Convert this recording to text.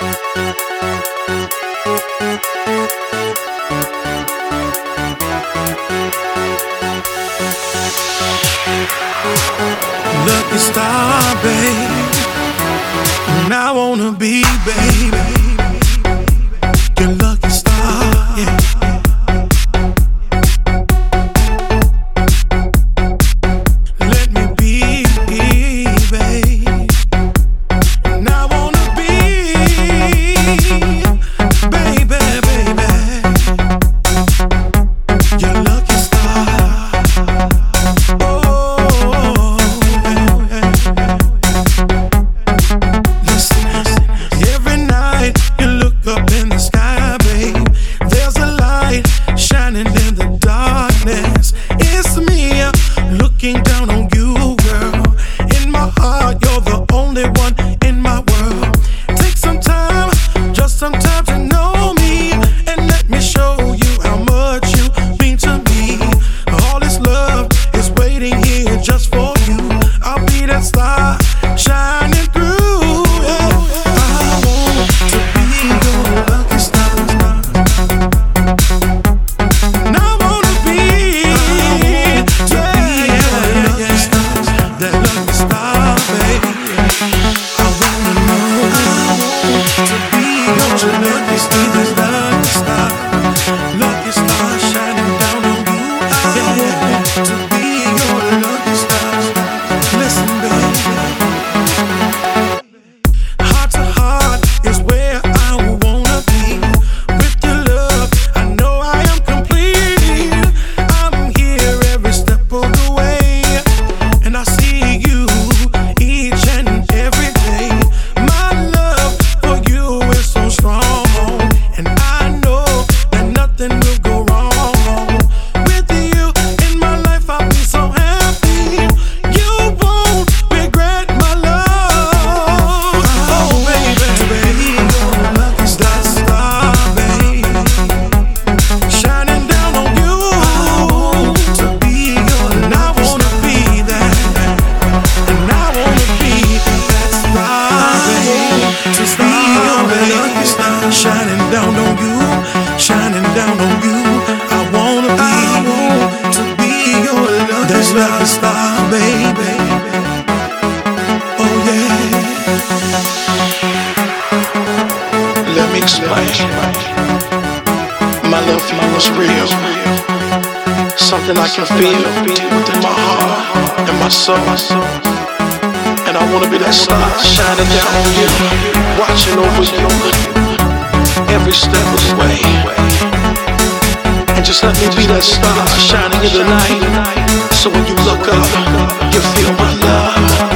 Lucky star, babe, and I wanna be, baby, your lucky star, yeah. Let me be, babe, and I wanna be, baby, your lucky star. Every night you look up in the sky, babe, there's a light shining in the darkness. It's me looking down on you, girl. In my heart, you're the only one in my world. Take some time, just some time to know me, and let me show you how much you mean to me. All this love is waiting here just for you. I'll be that star shining through. Shining down on you, shining down on you. I wanna be your lucky star, baby. Oh yeah. Let me explain. My love for you is real. Something I can feel deep within my heart and my soul. And I wanna be that star shining down on you, watching over you every step of the way. And just let me be that star shining in the night, so when you look up, you feel my love.